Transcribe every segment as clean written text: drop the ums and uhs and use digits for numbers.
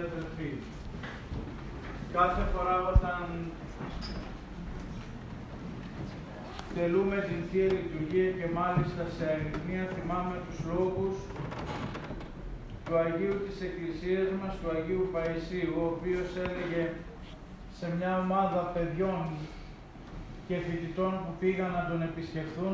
αδελφοί, κάθε φορά όταν τελούμε την Θεία Λειτουργία και μάλιστα σε αγρυπνία θυμάμαι τους λόγους του Αγίου της Εκκλησίας μας, του Αγίου Παϊσίου, ο οποίος έλεγε σε μια ομάδα παιδιών και φοιτητών που πήγαν να τον επισκεφθούν,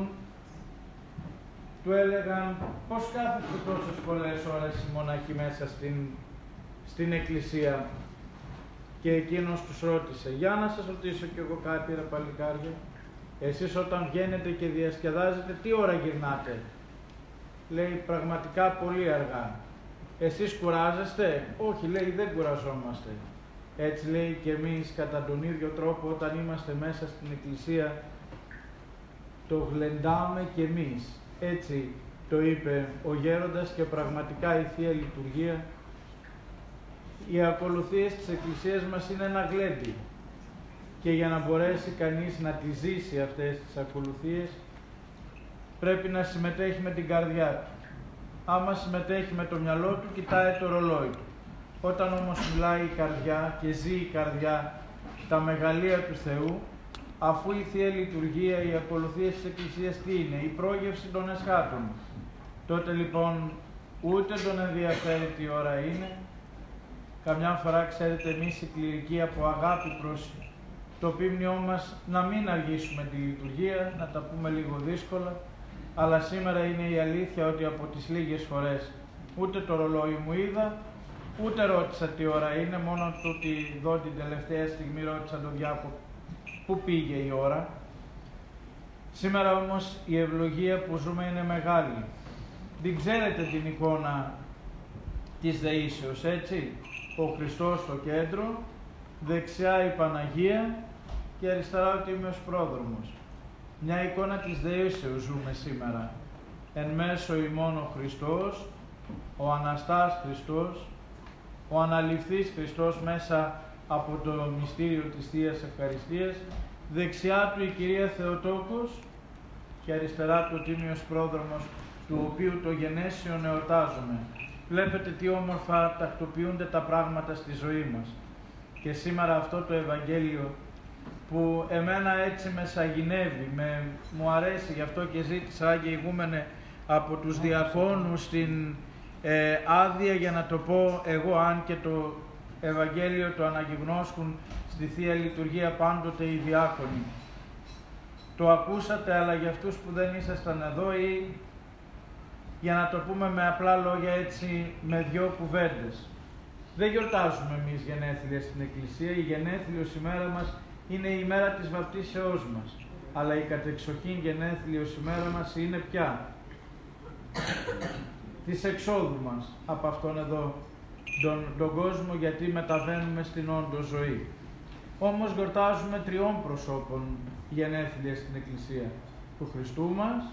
του έλεγαν πώς κάθεστε τόσες πολλές ώρες οι μοναχοί μέσα στην εκκλησία. Και εκείνος τους ρώτησε, για να σας ρωτήσω κι εγώ κάτι ρε παλικάρια, εσείς όταν βγαίνετε και διασκεδάζετε τι ώρα γυρνάτε? Λέει, πραγματικά πολύ αργά. Εσείς κουράζεστε? Όχι, λέει, δεν κουραζόμαστε. Έτσι λέει και εμείς κατά τον ίδιο τρόπο όταν είμαστε μέσα στην εκκλησία το γλεντάμε και εμείς. Έτσι το είπε ο γέροντας και πραγματικά η Θεία Λειτουργία, οι ακολουθίες της εκκλησίας μας είναι ένα γλέντι και για να μπορέσει κανείς να τη ζήσει αυτές τις ακολουθίες πρέπει να συμμετέχει με την καρδιά του. Άμα συμμετέχει με το μυαλό του, κοιτάει το ρολόι του. Όταν όμως μιλάει η καρδιά και ζει η καρδιά τα μεγαλεία του Θεού, αφού η Θεία Λειτουργία, οι ακολουθίες της Εκκλησίας τι είναι? Η πρόγευση των εσχάτων. Τότε λοιπόν ούτε τον ενδιαφέρει τι ώρα είναι. Καμιά φορά, ξέρετε, εμείς οι κληρικοί από αγάπη προς το πίμνιό μας να μην αργήσουμε τη λειτουργία, να τα πούμε λίγο δύσκολα, αλλά σήμερα είναι η αλήθεια ότι από τις λίγες φορές ούτε το ρολόι μου είδα, ούτε ρώτησα τι ώρα είναι, μόνο το ότι εδώ την τελευταία στιγμή ρώτησα τον διάκοπο πού πήγε η ώρα. Σήμερα όμως η ευλογία που ζούμε είναι μεγάλη. Δεν ξέρετε την εικόνα της δεήσεως, έτσι? Ο Χριστός στο κέντρο, δεξιά η Παναγία και αριστερά ο Τίμιος Πρόδρομος. Μια εικόνα της δεήσεως ζούμε σήμερα. Εν μέσω ημών ο Χριστός, ο Αναστάς Χριστός, ο Αναληφθής Χριστός μέσα από το μυστήριο της Θείας Ευχαριστίας, δεξιά του η Κυρία Θεοτόκος και αριστερά του ο Τίμιος Πρόδρομος, του οποίου το γενέσιον εορτάζουμε. Βλέπετε τι όμορφα τακτοποιούνται τα πράγματα στη ζωή μας. Και σήμερα αυτό το Ευαγγέλιο που εμένα έτσι με σαγηνεύει, μου αρέσει, γι' αυτό και ζήτησα, Άγιε Ηγούμενε, από τους διακόνους την άδεια για να το πω εγώ, αν και το Ευαγγέλιο το αναγυγνώσκουν στη Θεία Λειτουργία πάντοτε οι διάκονοι. Το ακούσατε, αλλά για αυτούς που δεν ήσασταν εδώ ή για να το πούμε με απλά λόγια έτσι με δυο κουβέντες. Δεν γιορτάζουμε εμείς γενέθλια στην Εκκλησία, η γενέθλιος ημέρα μας είναι η ημέρα της βαπτίσεώς μας. Αλλά η κατεξοχήν γενέθλιος ημέρα μας είναι πια της εξόδου μας από αυτόν εδώ τον κόσμο, γιατί μεταβαίνουμε στην όντω ζωή. Όμως γιορτάζουμε τριών προσώπων γενέθλια στην Εκκλησία. Του Χριστού μας,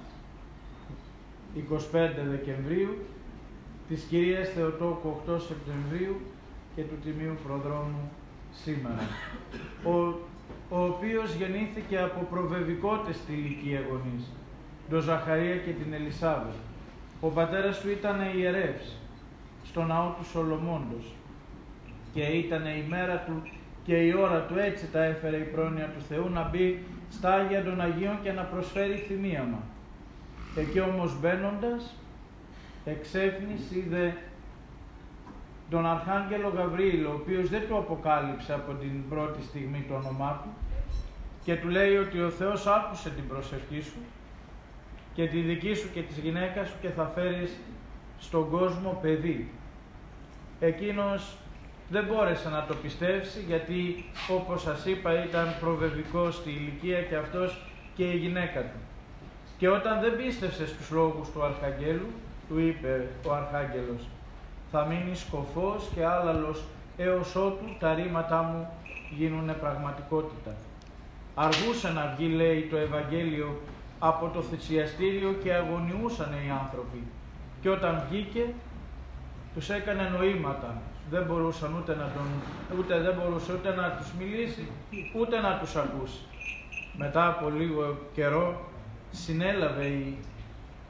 25 Δεκεμβρίου, της Κυρίας Θεοτόκου 8 Σεπτεμβρίου και του Τιμίου Προδρόμου σήμερα. Ο οποίος γεννήθηκε από προβεβικότες στη ηλικία γονείς, τον Ζαχαρία και την Ελισάβετ. Ο πατέρας του ήταν ιερεύς στο ναό του Σολομώντος και ήταν η μέρα του και η ώρα του, έτσι τα έφερε η πρόνοια του Θεού, να μπει στα Άγια των Αγίων και να προσφέρει θυμίαμα. Εκεί όμως μπαίνοντας, εξέφνης είδε τον Αρχάγγελο Γαβρίλ, ο οποίος δεν του αποκάλυψε από την πρώτη στιγμή το όνομά του και του λέει ότι ο Θεός άκουσε την προσευχή σου και τη δική σου και της γυναίκας σου και θα φέρεις στον κόσμο παιδί. Εκείνος δεν μπόρεσε να το πιστέψει, γιατί όπως σας είπα ήταν προβεβικός στη ηλικία και αυτός και η γυναίκα του. Και όταν δεν πίστευσε στους λόγους του Αρχαγγέλου, του είπε ο Αρχάγγελος, θα μείνεις σκοφός και άλαλος έως ότου τα ρήματά μου γίνουνε πραγματικότητα. Αργούσε να βγει, λέει, το Ευαγγέλιο από το θυσιαστήριο και αγωνιούσαν οι άνθρωποι. Και όταν βγήκε, τους έκανε νοήματα. Δεν μπορούσαν δεν μπορούσε ούτε να τους μιλήσει, ούτε να τους ακούσει. Μετά από λίγο καιρό συνέλαβε η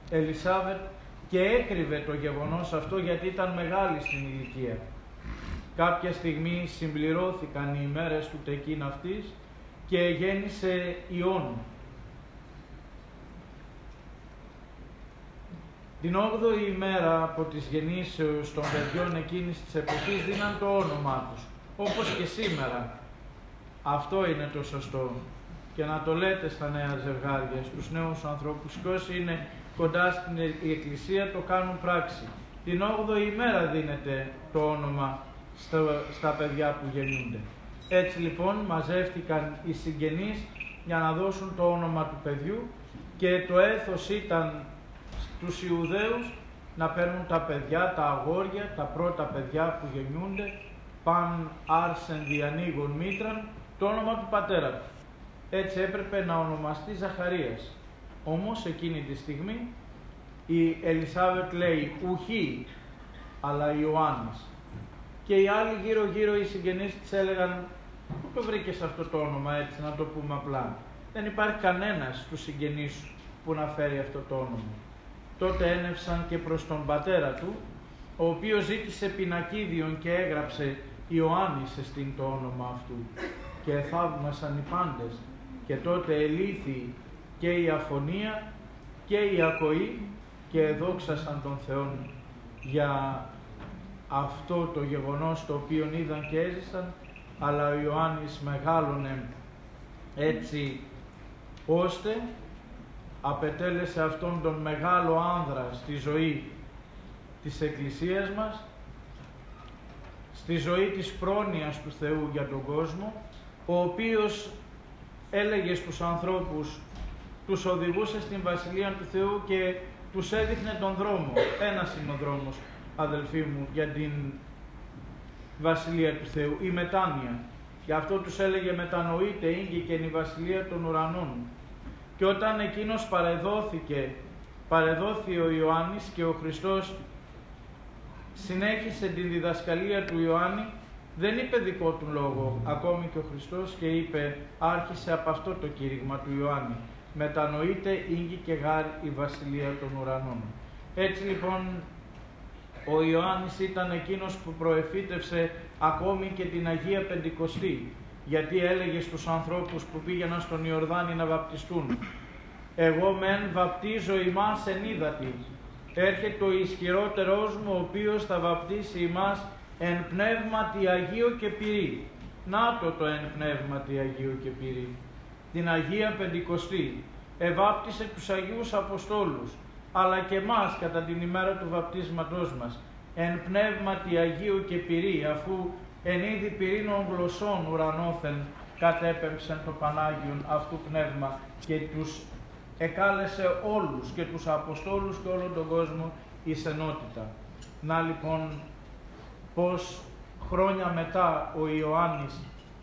Ελισάβετ και έκρυβε το γεγονός αυτό, γιατί ήταν μεγάλη στην ηλικία. κάποια στιγμή συμπληρώθηκαν οι ημέρες του τεκίν αυτής και γέννησε Υιόν. Την 8η ημέρα από τις γεννήσεως των παιδιών εκείνης της εποχής δίναν το όνομά τους, όπως και σήμερα. Αυτό είναι το σωστό. Και να το λέτε στα νέα ζευγάρια, στους νέους ανθρώπους, και όσοι είναι κοντά στην Εκκλησία το κάνουν πράξη. Την 8η ημέρα δίνεται το όνομα στα παιδιά που γεννούνται. Έτσι λοιπόν μαζεύτηκαν οι συγγενείς για να δώσουν το όνομα του παιδιού και το έθος ήταν στους Ιουδαίους να παίρνουν τα παιδιά, τα αγόρια, τα πρώτα παιδιά που γεννιούνται, παν άρσεν διανοίγων μήτραν, το όνομα του πατέρα του. Έτσι έπρεπε να ονομαστεί Ζαχαρίας. Όμως εκείνη τη στιγμή η Ελισάβετ λέει ουχή, αλλά Ιωάννης. Και οι άλλοι γύρω-γύρω οι συγγενείς της έλεγαν πού το βρήκες αυτό το όνομα, έτσι να το πούμε απλά. Δεν υπάρχει κανένας στους συγγενείς σου που να φέρει αυτό το όνομα. Τότε ένευσαν και προς τον πατέρα του, ο οποίος ζήτησε πινακίδιον και έγραψε Ιωάννης εστίν το όνομα αυτού. Και θαύμασαν οι πάντες. Και τότε ελήθη και η αφωνία και η ακοή και εδόξασαν τον Θεόν για αυτό το γεγονός το οποίο είδαν και έζησαν, αλλά ο Ιωάννης μεγάλωνε έτσι ώστε απετέλεσε αυτόν τον μεγάλο άνδρα στη ζωή της Εκκλησίας μας, στη ζωή της πρόνοιας του Θεού για τον κόσμο, ο οποίος έλεγε στους ανθρώπους, τους οδηγούσε στην Βασιλεία του Θεού και τους έδειχνε τον δρόμο. Ένας είναι ο δρόμος, αδελφοί μου, για την Βασιλεία του Θεού, η μετάνοια. Γι' αυτό τους έλεγε μετανοείτε, ήγηκε η Βασιλεία των Ουρανών. Και όταν εκείνος παρεδόθη ο Ιωάννης και ο Χριστός συνέχισε την διδασκαλία του Ιωάννη, δεν είπε δικό του λόγο, ακόμη και ο Χριστός, και είπε, άρχισε από αυτό το κήρυγμα του Ιωάννη. Μετανοείτε, ήγηκε γάρ η Βασιλεία των Ουρανών. Έτσι λοιπόν, ο Ιωάννης ήταν εκείνος που προεφήτευσε ακόμη και την Αγία Πεντηκοστή, γιατί έλεγε στους ανθρώπους που πήγαιναν στον Ιορδάνη να βαπτιστούν, εγώ μεν βαπτίζω ημάς εν ύδατι, έρχεται ο ισχυρότερός μου, ο οποίος θα βαπτίσει ημάς εν πνεύματι Αγίου και πυρί. Να το εν πνεύματι Αγίου και πυρί. Την Αγία Πεντηκοστή εβάπτισε τους Αγίους Αποστόλους, αλλά και εμάς κατά την ημέρα του βαπτίσματός μας, εν πνεύματι Αγίου και πυρί, αφού εν είδη πυρήνων γλωσσών ουρανόθεν κατέπεμψεν το Πανάγιον αυτού πνεύμα και τους εκάλεσε όλους και τους Αποστόλους και όλον τον κόσμο εις ενότητα. Να λοιπόν πως χρόνια μετά ο Ιωάννης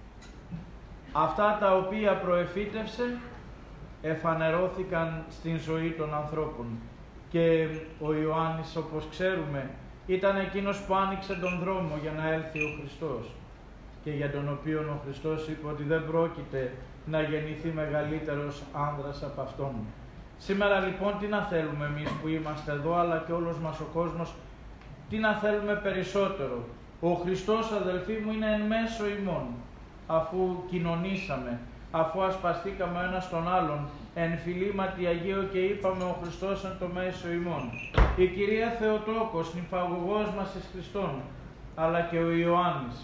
αυτά τα οποία προεφήτευσε εφανερώθηκαν στην ζωή των ανθρώπων. Και ο Ιωάννης, όπως ξέρουμε, ήταν εκείνος που άνοιξε τον δρόμο για να έλθει ο Χριστός και για τον οποίο ο Χριστός είπε ότι δεν πρόκειται να γεννηθεί μεγαλύτερος άνδρας από αυτόν. Σήμερα λοιπόν τι να θέλουμε εμείς που είμαστε εδώ, αλλά και όλος μας ο κόσμος, τι να θέλουμε περισσότερο? Ο Χριστός, αδελφοί μου, είναι εν μέσω ημών, αφού κοινωνήσαμε, αφού ασπαστήκαμε ένας τον άλλον, εν φιλήματι Αγίου και είπαμε ο Χριστός εν το μέσο ημών. Η Κυρία Θεοτόκος, νυμφαγωγός μας εις Χριστόν, αλλά και ο Ιωάννης,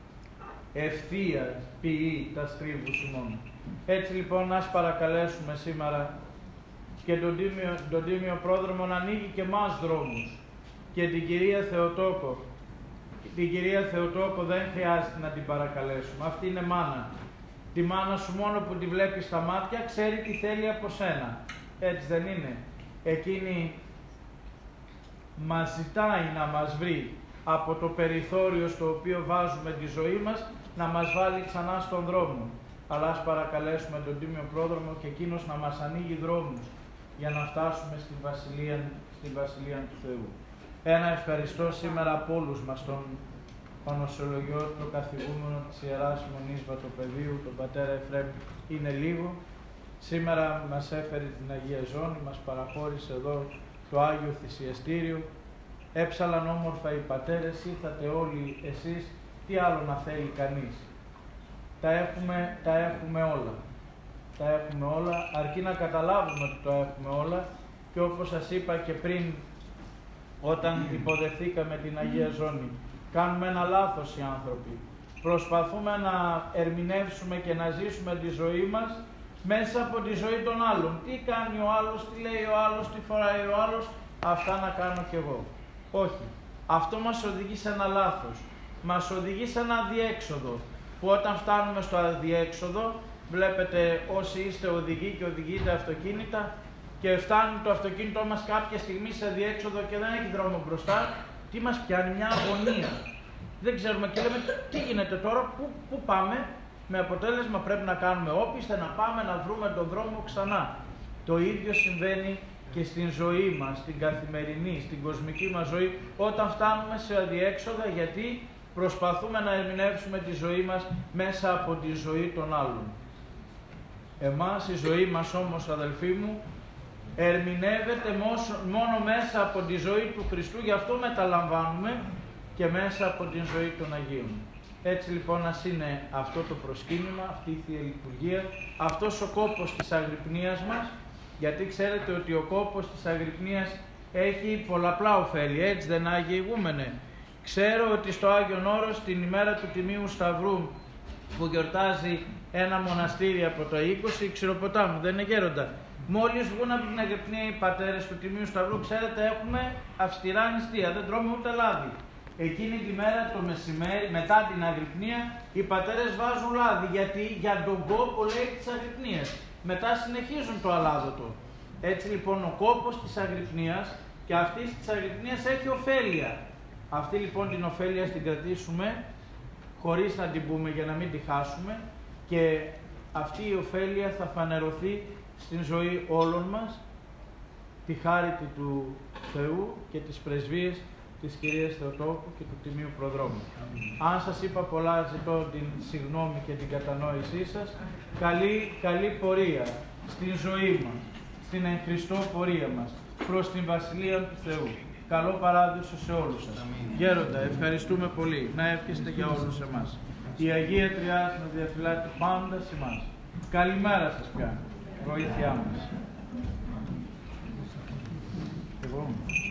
ευθεία ποιεί τα στρίβους ημών. Έτσι λοιπόν, ας παρακαλέσουμε σήμερα και τον Τίμιο Πρόδρομο να ανοίγει και μας δρόμους, και την Κυρία Θεοτόκο. Την Κυρία Θεοτόκο δεν χρειάζεται να την παρακαλέσουμε, αυτή είναι μάνα. Τη μάνα σου μόνο που τη βλέπεις στα μάτια ξέρει τι θέλει από σένα. Έτσι δεν είναι? Εκείνη μας ζητάει να μας βρει από το περιθώριο στο οποίο βάζουμε τη ζωή μας, να μας βάλει ξανά στον δρόμο. Αλλά ας παρακαλέσουμε τον Τίμιο Πρόδρομο και εκείνος να μας ανοίγει δρόμους για να φτάσουμε στην Βασιλεία του Θεού. Ένα ευχαριστώ σήμερα από όλους μας τον Πανοσιολογιώτο καθηγούμενο της Ιεράς Μονής Βατοπεδίου, τον πατέρα Εφραίμ. Είναι λίγο. Σήμερα μας έφερε την Αγία Ζώνη, μας παραχώρησε εδώ το Άγιο Θυσιαστήριο. Έψαλαν όμορφα οι πατέρες, ήρθατε όλοι εσείς Τι άλλο να θέλει κανείς. Τα έχουμε όλα. Τα έχουμε όλα, αρκεί να καταλάβουμε ότι το έχουμε όλα και όπως σας είπα και πριν, όταν υποδεχθήκαμε την Αγία Ζώνη, κάνουμε ένα λάθος οι άνθρωποι. Προσπαθούμε να ερμηνεύσουμε και να ζήσουμε τη ζωή μας μέσα από τη ζωή των άλλων. Τι κάνει ο άλλος, τι λέει ο άλλος, τι φοράει ο άλλος, αυτά να κάνω κι εγώ. Όχι. Αυτό μας οδηγεί σε ένα λάθος. Μας οδηγεί σε ένα αδιέξοδο, που όταν φτάνουμε στο αδιέξοδο, βλέπετε όσοι είστε οδηγοί και οδηγείτε αυτοκίνητα και φτάνει το αυτοκίνητό μας κάποια στιγμή σε αδιέξοδο και δεν έχει δρόμο μπροστά, τι μας πιάνει? Μια αγωνία. Δεν ξέρουμε και λέμε τι γίνεται τώρα, πού πάμε, με αποτέλεσμα πρέπει να κάνουμε όπιστε, να πάμε να βρούμε τον δρόμο ξανά. Το ίδιο συμβαίνει και στην ζωή μας, στην καθημερινή, στην κοσμική μας ζωή, όταν φτάνουμε σε αδιέξοδα, γιατί προσπαθούμε να ερμηνεύσουμε τη ζωή μας μέσα από τη ζωή των άλλων. Εμάς η ζωή μας όμως, αδελφοί μου, ερμηνεύεται μόνο μέσα από τη ζωή του Χριστού, γι' αυτό μεταλαμβάνουμε και μέσα από την ζωή των Αγίων. Έτσι λοιπόν ας είναι αυτό το προσκύνημα, αυτή η Θεία Λειτουργία, αυτός ο κόπος της αγρυπνίας μας, γιατί ξέρετε ότι ο κόπος της αγρυπνίας έχει πολλαπλά ωφέλη, έτσι δεν Άγιε Ηγούμενε? Ξέρω ότι στο Άγιον Όρος την ημέρα του Τιμίου Σταυρού που γιορτάζει ένα μοναστήρι από το 20, Ξηροποτάμου, δεν είναι γέροντα. Μόλις βγουν από την αγρυπνία οι πατέρες του Τιμίου Σταυρού, ξέρετε, έχουμε αυστηρά νηστεία, δεν τρώμε ούτε λάδι. Εκείνη τη μέρα το μεσημέρι, μετά την αγρυπνία, οι πατέρες βάζουν λάδι, γιατί για τον κόπο, λέει, της αγρυπνίας. Μετά συνεχίζουν το αλάδοτο. Έτσι λοιπόν ο κόπος της αγρυπνίας και αυτής της αγρυπνίας έχει ωφέλεια. Αυτή λοιπόν την ωφέλεια την κρατήσουμε, χωρίς να την πούμε για να μην τη χάσουμε, και αυτή η ωφέλεια θα φανερωθεί στην ζωή όλων μας, τη χάρη του Θεού και τις πρεσβείες της Κυρίας Θεοτόκου και του Τιμίου Προδρόμου. Αν σας είπα πολλά, ζητώ την συγγνώμη και την κατανόησή σας. Καλή πορεία στην ζωή μας, στην εν Χριστώ πορεία μας, προς την Βασιλεία του Θεού. Καλό παράδεισο σε όλους σας. Γέροντα, ευχαριστούμε πολύ. Να εύχεστε για όλους εμάς. Η Αγία Τριάς να διαφυλάται πάντα σε εμάς. Καλημέρα σας πια. Βοήθειά μας.